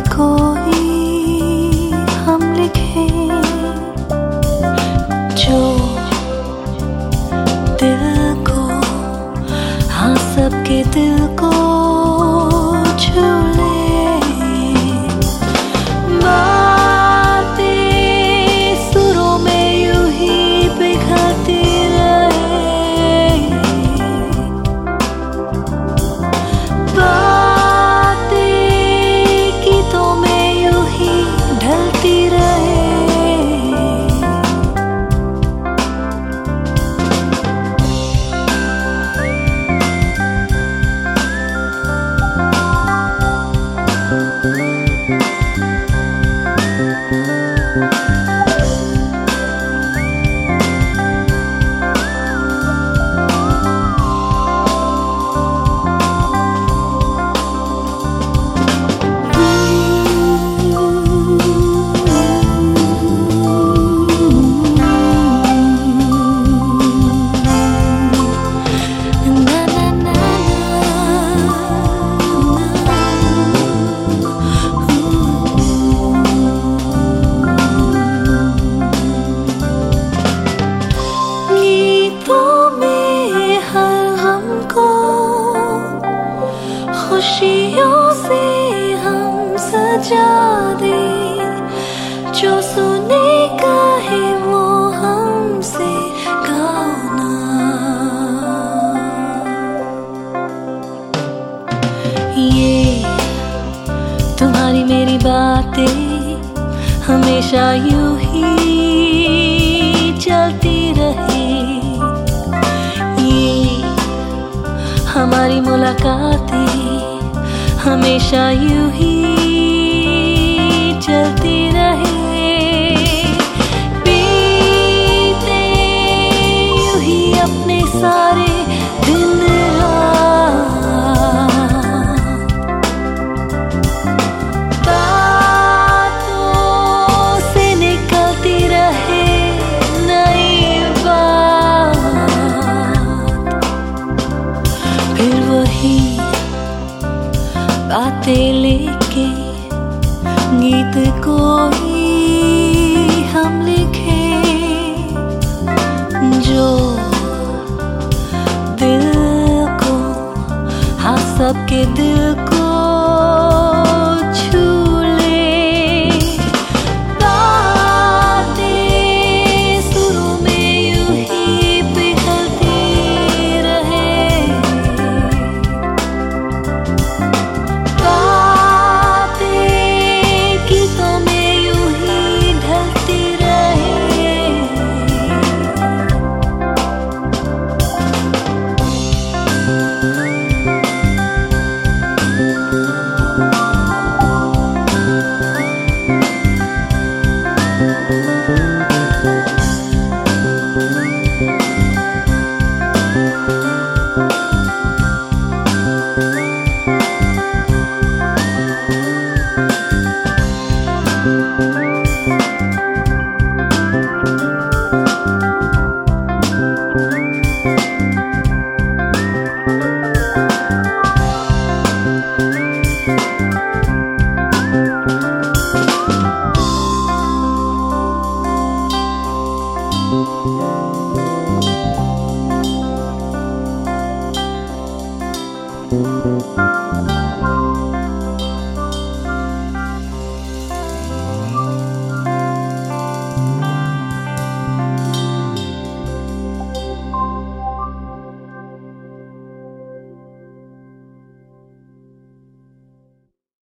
कोई हम लिखे जो दिल को, हाँ सबके दिल को छू ले। बातें सुरों में यूं ही बिखरती रहे, बातें गीतों में यूं ही ढलती रहे। खुशियों से हम सजा दे, जो सुनेगा है वो हमसे गाओ ना। ये तुम्हारी मेरी बातें हमेशा यूं ही चलती रहे। ये हमारी मुलाकातें हमेशा यूं ही चलती रहे। बीते यूं ही अपने सारे दिन रात, बातों से निकलती रहे नई बात, फिर वही बातें लेके गीत कोई हम लिखे जो दिल को, हाँ सबके दिल को छू ले। बातें सुरों में यूं ही पिघलती रहे, गीतों में यूं ही ढलती रहे।